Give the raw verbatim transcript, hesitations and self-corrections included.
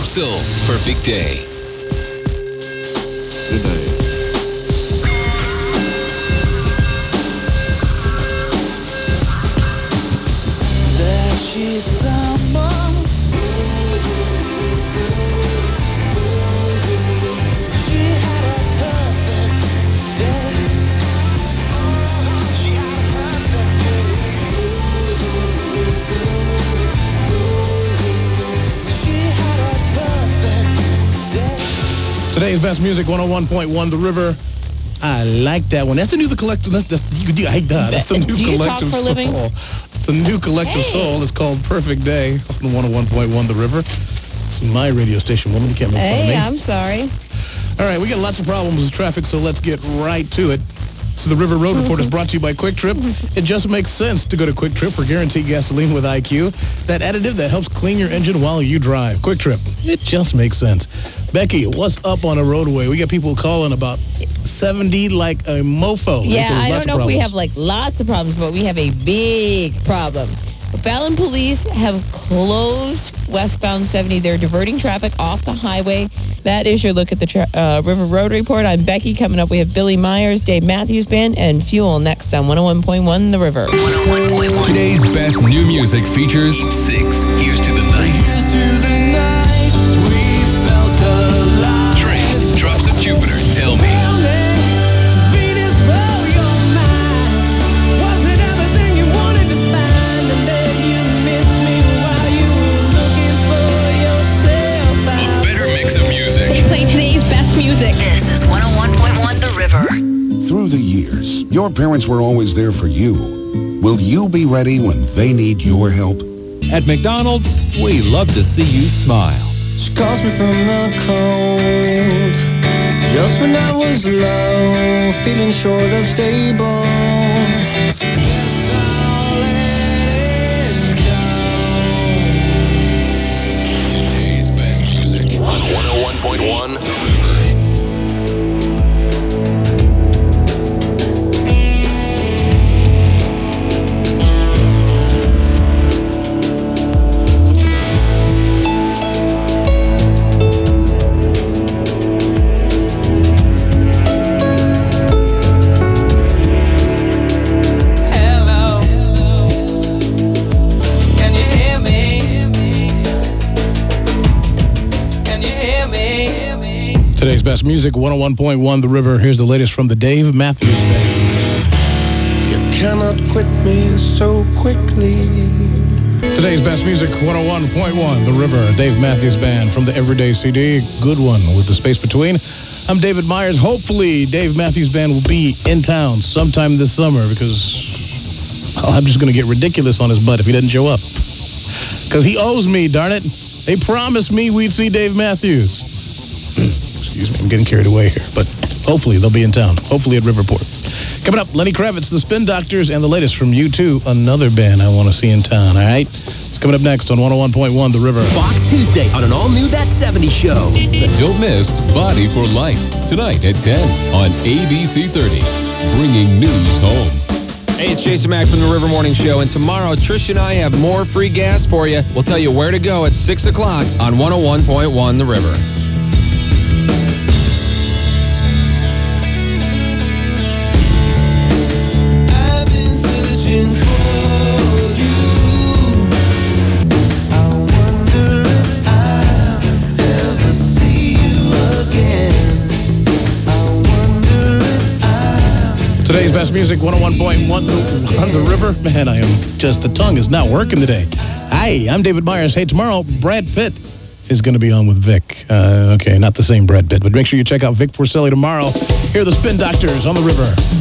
Progressive Soul, Perfect Day. Good day. There she stumbles. She had a perfect day. She had a perfect day. She had a perfect day. Today's best music, one oh one point one The River. I like that one. That's the new the collective. That's the you, you, I, uh, that's the new Do you talk collective for a soul. living? It's the new collective Hey. soul. It's called Perfect Day on one oh one point one The River. It's my radio station, woman. You can't make fun of me. Hey, I'm sorry. All right, we got lots of problems with traffic, so let's get right to it. So the River Road Report is brought to you by Quick Trip. It just makes sense to go to Quick Trip for guaranteed gasoline with I Q. That additive that helps clean your engine while you drive. Quick Trip. It just makes sense. Becky, what's up on the roadway? We got people calling about seventy like a mofo. Yeah, So there's I lots don't of know if we problems. have like lots of problems, but we have a big problem. Fallon police have closed westbound seventy. They're diverting traffic off the highway. That is your look at the tra- uh, River Road Report. I'm Becky. Coming up, we have Billy Myers, Dave Matthews Band, and Fuel next on one oh one point one The River. one oh one point one. Today's best new music features six Here's to the Night. Here's to the nights we felt alive. Train, Drops of Jupiter, Tell Me. Tell me, Venus, blow your mind. Was it everything you wanted to find? And then you missed me while you were looking for yourself A out. better mix of music. They play today's best music. This is one oh one point one The River. Through the years, your parents were always there for you. Will you be ready when they need your help? At McDonald's, we love to see you smile. She calls me from the cold. Just when I was low, feeling short of stable. Guess I'll let it go. Today's best music on one oh one point one The River. Hello, can you hear me? Can you hear me? Today's best music, one oh one point one The River. Here's the latest from the Dave Matthews Band. You cannot quit me so quickly. Today's best music, one oh one point one The River. Dave Matthews Band from the Everyday C D. Good one with the space between. I'm David Myers. Hopefully, Dave Matthews Band will be in town sometime this summer because well, I'm just going to get ridiculous on his butt if he doesn't show up. Because he owes me, darn it. They promised me we'd see Dave Matthews. Excuse me, I'm getting carried away here. But hopefully, they'll be in town. Hopefully at Riverport. Coming up, Lenny Kravitz, the Spin Doctors, and the latest from U two, another band I want to see in town, all right? It's coming up next on one oh one point one The River. Fox Tuesday on an all-new That seventies Show. Don't miss Body for Life tonight at ten on A B C thirty. Bringing news home. Hey, it's Jason Mack from the River Morning Show, and tomorrow Trish and I have more free gas for you. We'll tell you where to go at six o'clock on one oh one point one The River. I've been searching for you. I wonder if I'll ever see you again. I wonder if I'll. Today's best music, one oh one point one The, the River. Man, I am just, the tongue is not working today. Hi, I'm David Myers. Hey, tomorrow, Brad Pitt is going to be on with Vic. Uh, okay, not the same Brad Pitt, but make sure you check out Vic Porcelli tomorrow. Here are the Spin Doctors on The River.